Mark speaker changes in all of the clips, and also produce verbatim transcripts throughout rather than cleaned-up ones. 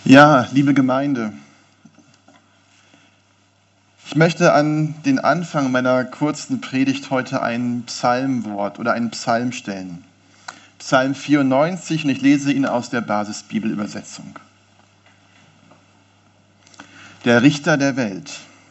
Speaker 1: Ja, liebe Gemeinde, ich möchte an den Anfang meiner kurzen Predigt heute ein Psalmwort oder einen Psalm stellen. Psalm vierundneunzig, und ich lese ihn aus der Basisbibelübersetzung. Der Richter der Welt.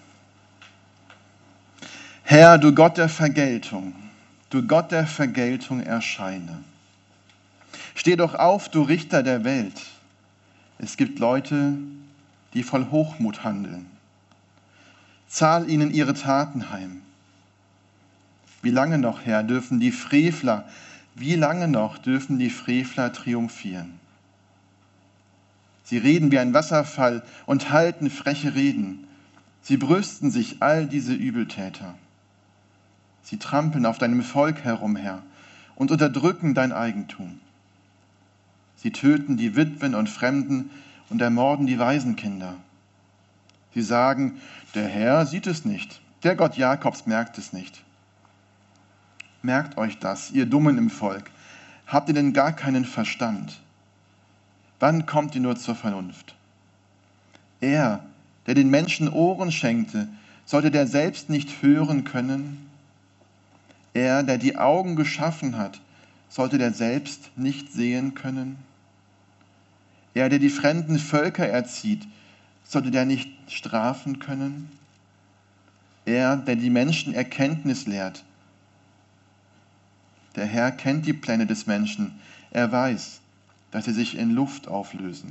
Speaker 1: Herr, du Gott der Vergeltung, du Gott der Vergeltung erscheine. Steh doch auf, du Richter der Welt. Es gibt Leute, die voll Hochmut handeln. Zahl ihnen ihre Taten heim. Wie lange noch, Herr, dürfen die Frevler, wie lange noch dürfen die Frevler triumphieren? Sie reden wie ein Wasserfall und halten freche Reden. Sie brüsten sich, all diese Übeltäter. Sie trampeln auf deinem Volk herum, Herr, und unterdrücken dein Eigentum. Sie töten die Witwen und Fremden und ermorden die Waisenkinder. Sie sagen, der Herr sieht es nicht, der Gott Jakobs merkt es nicht. Merkt euch das, ihr Dummen im Volk. Habt ihr denn gar keinen Verstand? Wann kommt ihr nur zur Vernunft? Er, der den Menschen Ohren schenkte, sollte der selbst nicht hören können? Er, der die Augen geschaffen hat, sollte der selbst nicht sehen können? Er, der die fremden Völker erzieht, sollte der nicht strafen können? Er, der die Menschen Erkenntnis lehrt. Der Herr kennt die Pläne des Menschen. Er weiß, dass sie sich in Luft auflösen.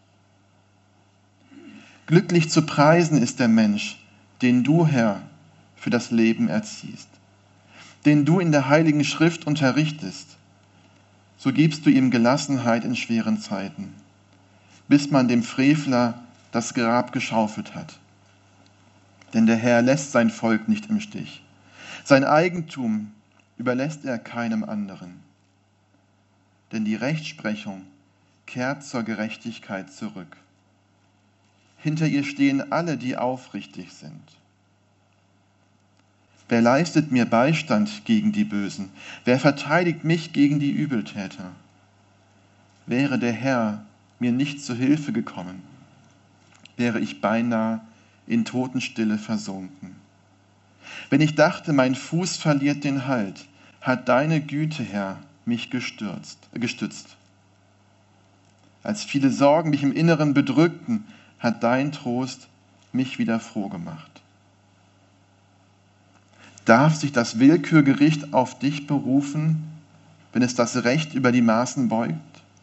Speaker 1: Glücklich zu preisen ist der Mensch, den du, Herr, für das Leben erziehst, den du in der Heiligen Schrift unterrichtest. So gibst du ihm Gelassenheit in schweren Zeiten, bis man dem Frevler das Grab geschaufelt hat. Denn der Herr lässt sein Volk nicht im Stich. Sein Eigentum überlässt er keinem anderen. Denn die Rechtsprechung kehrt zur Gerechtigkeit zurück. Hinter ihr stehen alle, die aufrichtig sind. Wer leistet mir Beistand gegen die Bösen? Wer verteidigt mich gegen die Übeltäter? Wäre der Herr mir nicht zu Hilfe gekommen, wäre ich beinahe in Totenstille versunken. Wenn ich dachte, mein Fuß verliert den Halt, hat deine Güte, Herr, mich gestürzt, äh, gestützt. Als viele Sorgen mich im Inneren bedrückten, hat dein Trost mich wieder froh gemacht. Darf sich das Willkürgericht auf dich berufen, wenn es das Recht über die Maßen beugt?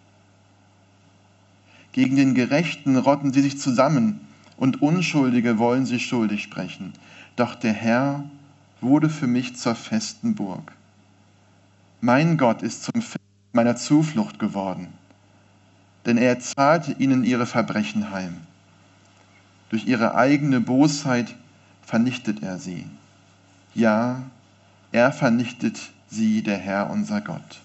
Speaker 1: Gegen den Gerechten rotten sie sich zusammen und Unschuldige wollen sie schuldig sprechen. Doch der Herr wurde für mich zur festen Burg. Mein Gott ist zum Fels meiner Zuflucht geworden, denn er zahlte ihnen ihre Verbrechen heim. Durch ihre eigene Bosheit vernichtet er sie. Ja, er vernichtet sie, der Herr, unser Gott.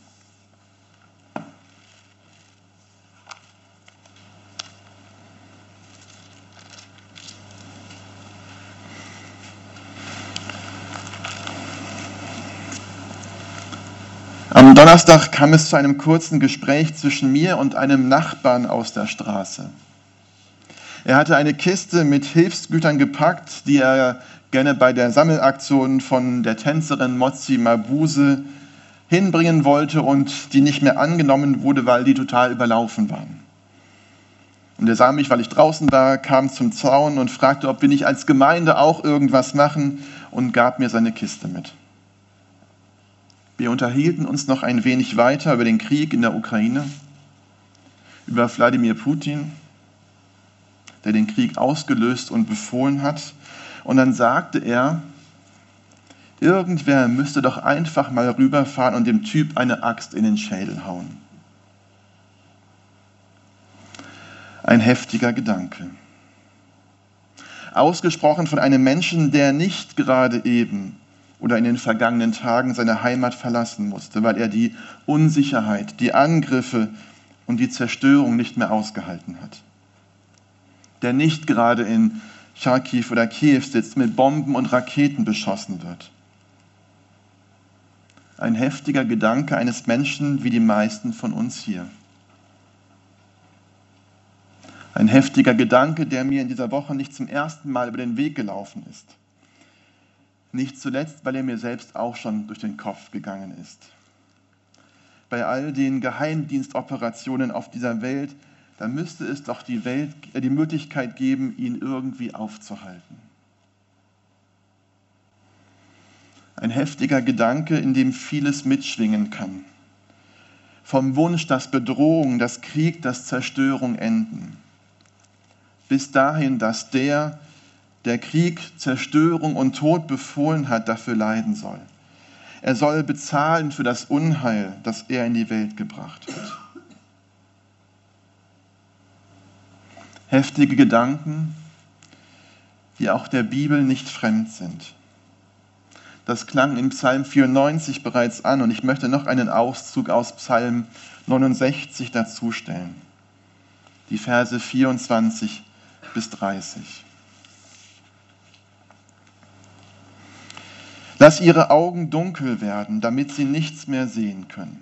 Speaker 1: Am Donnerstag kam es zu einem kurzen Gespräch zwischen mir und einem Nachbarn aus der Straße. Er hatte eine Kiste mit Hilfsgütern gepackt, die er gerne bei der Sammelaktion von der Tänzerin Mozzi Mabuse hinbringen wollte und die nicht mehr angenommen wurde, weil die total überlaufen waren. Und er sah mich, weil ich draußen war, kam zum Zaun und fragte, ob wir nicht als Gemeinde auch irgendwas machen, und gab mir seine Kiste mit. Wir unterhielten uns noch ein wenig weiter über den Krieg in der Ukraine, über Wladimir Putin, der den Krieg ausgelöst und befohlen hat. Und dann sagte er, irgendwer müsste doch einfach mal rüberfahren und dem Typ eine Axt in den Schädel hauen. Ein heftiger Gedanke. Ausgesprochen von einem Menschen, der nicht gerade eben oder in den vergangenen Tagen seine Heimat verlassen musste, weil er die Unsicherheit, die Angriffe und die Zerstörung nicht mehr ausgehalten hat. Der nicht gerade in Charkiw oder Kiew sitzt, mit Bomben und Raketen beschossen wird. Ein heftiger Gedanke eines Menschen wie die meisten von uns hier. Ein heftiger Gedanke, der mir in dieser Woche nicht zum ersten Mal über den Weg gelaufen ist. Nicht zuletzt, weil er mir selbst auch schon durch den Kopf gegangen ist. Bei all den Geheimdienstoperationen auf dieser Welt, da müsste es doch die, Welt, äh, die Möglichkeit geben, ihn irgendwie aufzuhalten. Ein heftiger Gedanke, in dem vieles mitschwingen kann. Vom Wunsch, dass Bedrohung, dass Krieg, dass Zerstörung enden. Bis dahin, dass der, der Krieg, Zerstörung und Tod befohlen hat, dafür leiden soll. Er soll bezahlen für das Unheil, das er in die Welt gebracht hat. Heftige Gedanken, die auch der Bibel nicht fremd sind. Das klang in Psalm vierundneunzig bereits an und ich möchte noch einen Auszug aus Psalm neunundsechzig dazustellen. Die Verse vierundzwanzig bis dreißig. Lass ihre Augen dunkel werden, damit sie nichts mehr sehen können.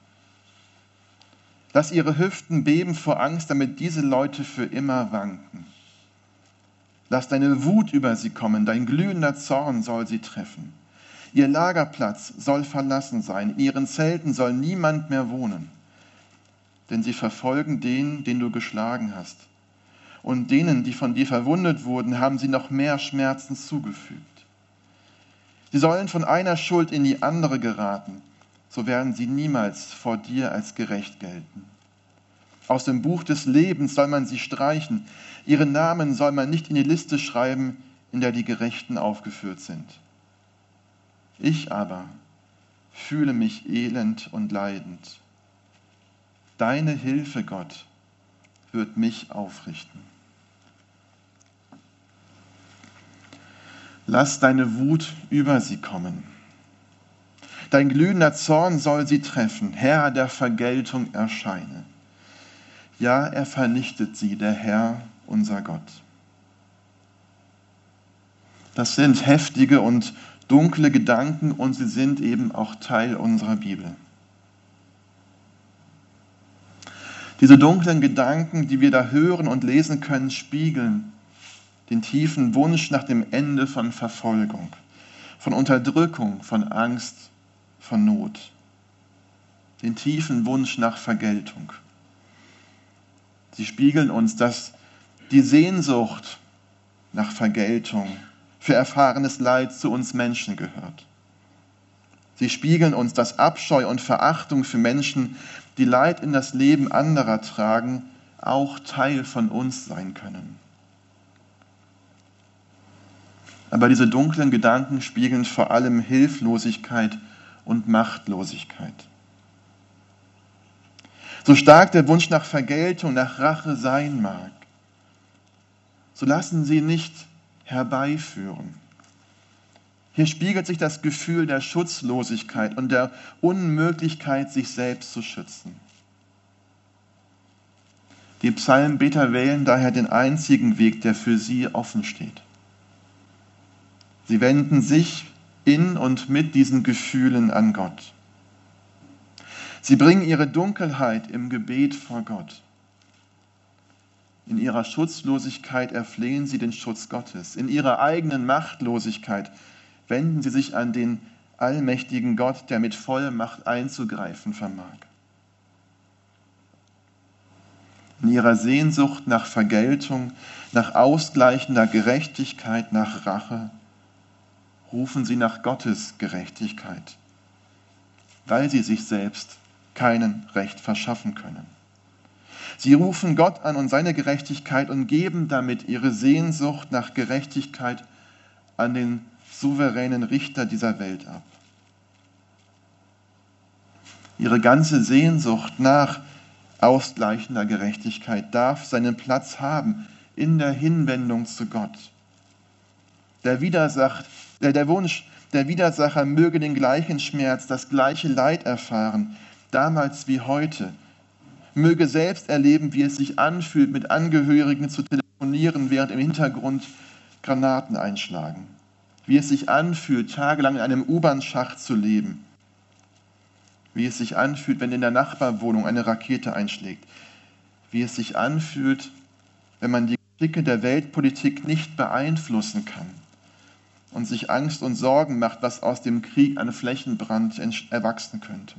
Speaker 1: Lass ihre Hüften beben vor Angst, damit diese Leute für immer wanken. Lass deine Wut über sie kommen, dein glühender Zorn soll sie treffen. Ihr Lagerplatz soll verlassen sein, in ihren Zelten soll niemand mehr wohnen. Denn sie verfolgen den, den du geschlagen hast. Und denen, die von dir verwundet wurden, haben sie noch mehr Schmerzen zugefügt. Sie sollen von einer Schuld in die andere geraten, so werden sie niemals vor dir als gerecht gelten. Aus dem Buch des Lebens soll man sie streichen, ihre Namen soll man nicht in die Liste schreiben, in der die Gerechten aufgeführt sind. Ich aber fühle mich elend und leidend. Deine Hilfe, Gott, wird mich aufrichten. Lass deine Wut über sie kommen. Dein glühender Zorn soll sie treffen. Herr der Vergeltung erscheine. Ja, er vernichtet sie, der Herr, unser Gott. Das sind heftige und dunkle Gedanken und sie sind eben auch Teil unserer Bibel. Diese dunklen Gedanken, die wir da hören und lesen können, spiegeln den tiefen Wunsch nach dem Ende von Verfolgung, von Unterdrückung, von Angst, von Not. Den tiefen Wunsch nach Vergeltung. Sie spiegeln uns, dass die Sehnsucht nach Vergeltung für erfahrenes Leid zu uns Menschen gehört. Sie spiegeln uns, dass Abscheu und Verachtung für Menschen, die Leid in das Leben anderer tragen, auch Teil von uns sein können. Aber diese dunklen Gedanken spiegeln vor allem Hilflosigkeit und Machtlosigkeit. So stark der Wunsch nach Vergeltung, nach Rache sein mag, so lassen sie nicht herbeiführen. Hier spiegelt sich das Gefühl der Schutzlosigkeit und der Unmöglichkeit, sich selbst zu schützen. Die Psalmbeter wählen daher den einzigen Weg, der für sie offen steht. Sie wenden sich in und mit diesen Gefühlen an Gott. Sie bringen ihre Dunkelheit im Gebet vor Gott. In ihrer Schutzlosigkeit erflehen sie den Schutz Gottes. In ihrer eigenen Machtlosigkeit wenden sie sich an den allmächtigen Gott, der mit Vollmacht einzugreifen vermag. In ihrer Sehnsucht nach Vergeltung, nach ausgleichender Gerechtigkeit, nach Rache, rufen sie nach Gottes Gerechtigkeit, weil sie sich selbst kein Recht verschaffen können. Sie rufen Gott an und seine Gerechtigkeit und geben damit ihre Sehnsucht nach Gerechtigkeit an den souveränen Richter dieser Welt ab. Ihre ganze Sehnsucht nach ausgleichender Gerechtigkeit darf seinen Platz haben in der Hinwendung zu Gott. Der Widersach, der, der Wunsch, der Widersacher möge den gleichen Schmerz, das gleiche Leid erfahren, damals wie heute. Möge selbst erleben, wie es sich anfühlt, mit Angehörigen zu telefonieren, während im Hintergrund Granaten einschlagen. Wie es sich anfühlt, tagelang in einem U-Bahn-Schacht zu leben. Wie es sich anfühlt, wenn in der Nachbarwohnung eine Rakete einschlägt. Wie es sich anfühlt, wenn man die Geschicke der Weltpolitik nicht beeinflussen kann und sich Angst und Sorgen macht, was aus dem Krieg an Flächenbrand erwachsen könnte.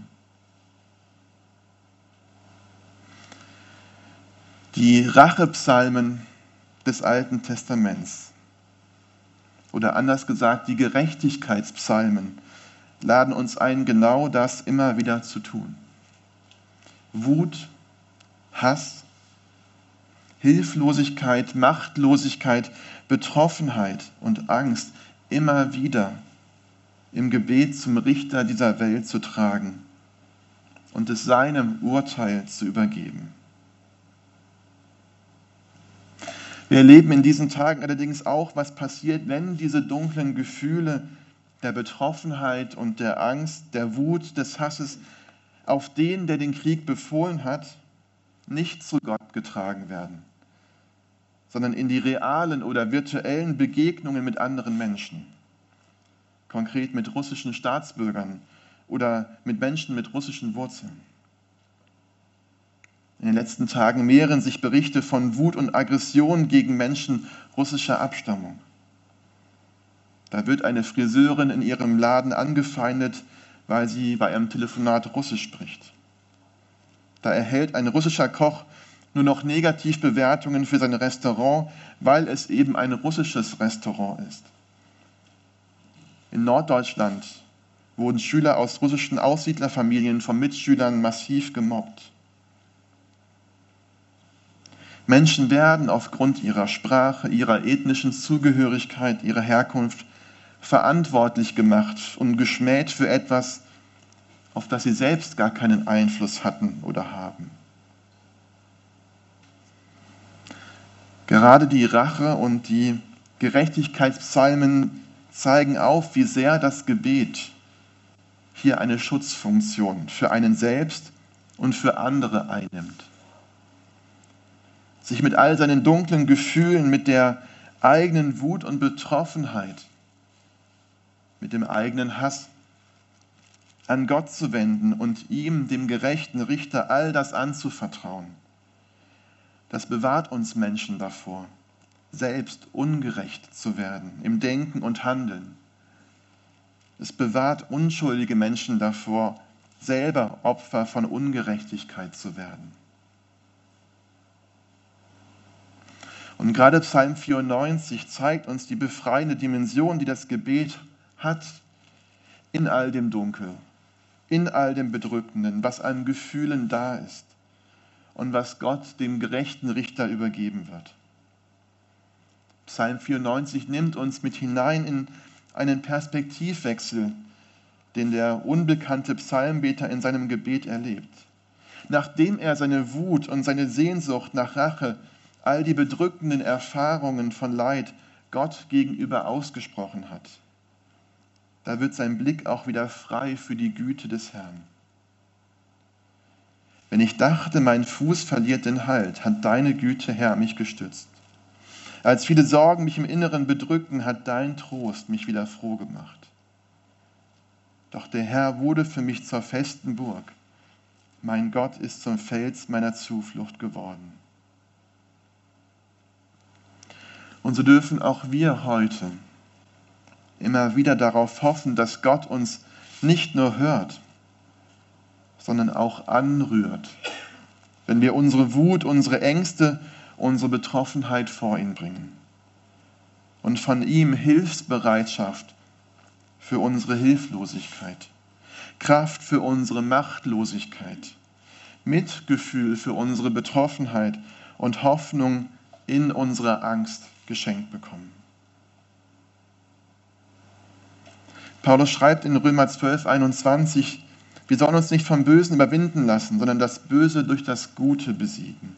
Speaker 1: Die Rachepsalmen des Alten Testaments oder anders gesagt die Gerechtigkeitspsalmen laden uns ein, genau das immer wieder zu tun. Wut, Hass, Hilflosigkeit, Machtlosigkeit, Betroffenheit und Angst immer wieder im Gebet zum Richter dieser Welt zu tragen und es seinem Urteil zu übergeben. Wir erleben in diesen Tagen allerdings auch, was passiert, wenn diese dunklen Gefühle der Betroffenheit und der Angst, der Wut, des Hasses auf den, der den Krieg befohlen hat, nicht zu Gott getragen werden, sondern in die realen oder virtuellen Begegnungen mit anderen Menschen, konkret mit russischen Staatsbürgern oder mit Menschen mit russischen Wurzeln. In den letzten Tagen mehren sich Berichte von Wut und Aggression gegen Menschen russischer Abstammung. Da wird eine Friseurin in ihrem Laden angefeindet, weil sie bei einem Telefonat Russisch spricht. Da erhält ein russischer Koch nur noch Negativbewertungen für sein Restaurant, weil es eben ein russisches Restaurant ist. In Norddeutschland wurden Schüler aus russischen Aussiedlerfamilien von Mitschülern massiv gemobbt. Menschen werden aufgrund ihrer Sprache, ihrer ethnischen Zugehörigkeit, ihrer Herkunft verantwortlich gemacht und geschmäht für etwas, auf das sie selbst gar keinen Einfluss hatten oder haben. Gerade die Rache und die Gerechtigkeitspsalmen zeigen auf, wie sehr das Gebet hier eine Schutzfunktion für einen selbst und für andere einnimmt. Sich mit all seinen dunklen Gefühlen, mit der eigenen Wut und Betroffenheit, mit dem eigenen Hass an Gott zu wenden und ihm, dem gerechten Richter, all das anzuvertrauen. Das bewahrt uns Menschen davor, selbst ungerecht zu werden im Denken und Handeln. Es bewahrt unschuldige Menschen davor, selber Opfer von Ungerechtigkeit zu werden. Und gerade Psalm vierundneunzig zeigt uns die befreiende Dimension, die das Gebet hat, in all dem Dunkel, in all dem Bedrückenden, was an Gefühlen da ist und was Gott dem gerechten Richter übergeben wird. Psalm vierundneunzig nimmt uns mit hinein in einen Perspektivwechsel, den der unbekannte Psalmbeter in seinem Gebet erlebt. Nachdem er seine Wut und seine Sehnsucht nach Rache, all die bedrückenden Erfahrungen von Leid Gott gegenüber ausgesprochen hat, da wird sein Blick auch wieder frei für die Güte des Herrn. Wenn ich dachte, mein Fuß verliert den Halt, hat deine Güte, Herr, mich gestützt. Als viele Sorgen mich im Inneren bedrückten, hat dein Trost mich wieder froh gemacht. Doch der Herr wurde für mich zur festen Burg. Mein Gott ist zum Fels meiner Zuflucht geworden. Und so dürfen auch wir heute immer wieder darauf hoffen, dass Gott uns nicht nur hört, sondern auch anrührt, wenn wir unsere Wut, unsere Ängste, unsere Betroffenheit vor ihn bringen und von ihm Hilfsbereitschaft für unsere Hilflosigkeit, Kraft für unsere Machtlosigkeit, Mitgefühl für unsere Betroffenheit und Hoffnung in unserer Angst geschenkt bekommen. Paulus schreibt in Römer zwölf, einundzwanzig, wir sollen uns nicht vom Bösen überwinden lassen, sondern das Böse durch das Gute besiegen.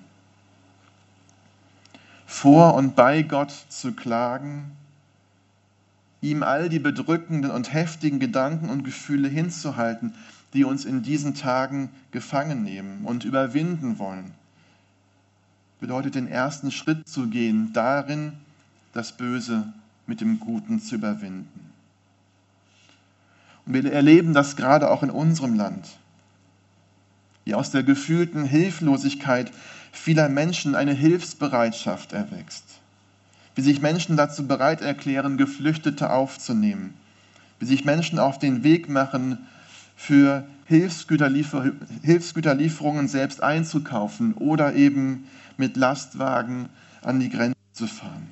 Speaker 1: Vor und bei Gott zu klagen, ihm all die bedrückenden und heftigen Gedanken und Gefühle hinzuhalten, die uns in diesen Tagen gefangen nehmen und überwinden wollen, bedeutet den ersten Schritt zu gehen, darin das Böse mit dem Guten zu überwinden. Und wir erleben das gerade auch in unserem Land, wie aus der gefühlten Hilflosigkeit vieler Menschen eine Hilfsbereitschaft erwächst. Wie sich Menschen dazu bereit erklären, Geflüchtete aufzunehmen. Wie sich Menschen auf den Weg machen, für Hilfsgüterliefer- Hilfsgüterlieferungen selbst einzukaufen oder eben mit Lastwagen an die Grenze zu fahren.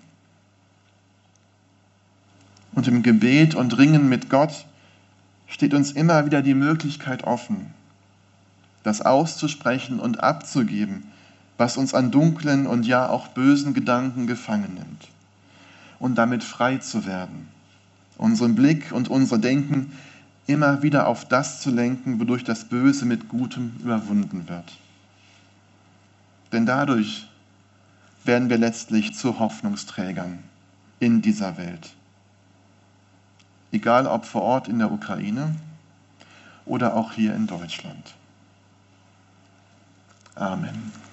Speaker 1: Und im Gebet und Ringen mit Gott steht uns immer wieder die Möglichkeit offen, das auszusprechen und abzugeben, was uns an dunklen und ja auch bösen Gedanken gefangen nimmt. Und damit frei zu werden, unseren Blick und unser Denken immer wieder auf das zu lenken, wodurch das Böse mit Gutem überwunden wird. Denn dadurch werden wir letztlich zu Hoffnungsträgern in dieser Welt. Egal ob vor Ort in der Ukraine oder auch hier in Deutschland. Amen.